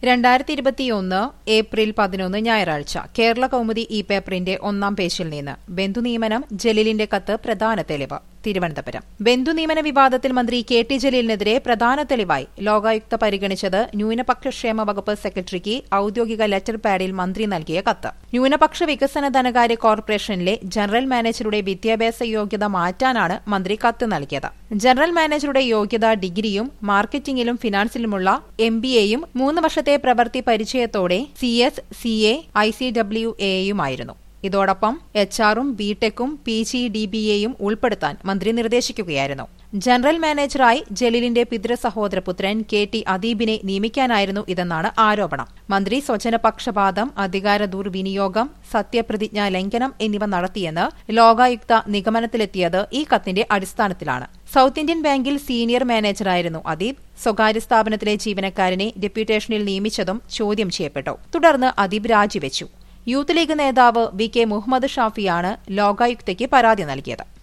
2021 April 11 ഞായറാഴ്ച കേരള കൗമുദി ഈ പേപ്പറിന്റെ ഒന്നാം പേജിൽ നിന്ന് ബന്ധുനിയമനം ജലീലിന്റെ കത്ത് പ്രധാന തെളിവ് തിരുവനന്തപുരം ബന്ധുനിയമന വിവാദത്തിൽ മന്ത്രി കെ ടി ജലീലിനെതിരെ പ്രധാന തെളിവായി ലോകായുക്ത പരിഗണിച്ചത് ന്യൂനപക്ഷക്ഷേമ വകുപ്പ് സെക്രട്ടറിക്ക് ഔദ്യോഗിക ലെറ്റർ പാഡിൽ മന്ത്രി നൽകിയ കത്ത്. ന്യൂനപക്ഷ വികസന ധനകാര്യ കോർപ്പറേഷനിലെ ജനറൽ മാനേജറുടെ വിദ്യാഭ്യാസ യോഗ്യത മാറ്റാനാണ് മന്ത്രി കത്ത് നൽകിയത്. ജനറൽ മാനേജറുടെ യോഗ്യത ഡിഗ്രിയും മാർക്കറ്റിംഗിലും ഫിനാൻസിലുമുള്ള MBAയും 3 വർഷത്തെ പ്രവൃത്തി പരിചയത്തോടെ CS, CA, ICWAയുമായിരുന്നു. ഇതോടൊപ്പം HR-ഉം BTech-ഉം PGDBAയും ഉൾപ്പെടുത്താൻ മന്ത്രി നിർദ്ദേശിക്കുകയായിരുന്നു. ജനറൽ മാനേജറായി ജലീലിന്റെ പിതൃ സഹോദരപുത്രൻ KT അദീബിനെ നിയമിക്കാനായിരുന്നു ഇതെന്നാണ് ആരോപണം. മന്ത്രി സ്വജനപക്ഷപാതം, അധികാര ദുർവിനിയോഗം, സത്യപ്രതിജ്ഞാ ലംഘനം എന്നിവ നടത്തിയെന്ന് ലോകായുക്ത നിഗമനത്തിലെത്തിയത് ഈ കത്തിന്റെ അടിസ്ഥാനത്തിലാണ്. സൗത്ത് ഇന്ത്യൻ ബാങ്കിൽ സീനിയർ മാനേജറായിരുന്നു അദീബ്. സ്വകാര്യ സ്ഥാപനത്തിലെ ജീവനക്കാരനെ ഡെപ്യൂട്ടേഷനിൽ നിയമിച്ചതും ചോദ്യം ചെയ്യപ്പെട്ടു. തുടർന്ന് അദീബ് രാജിവെച്ചു. യൂത്ത് ലീഗ് നേതാവ് VK മുഹമ്മദ് ഷാഫിയാണ് ലോകായുക്തയ്ക്ക് പരാതി നൽകിയത്.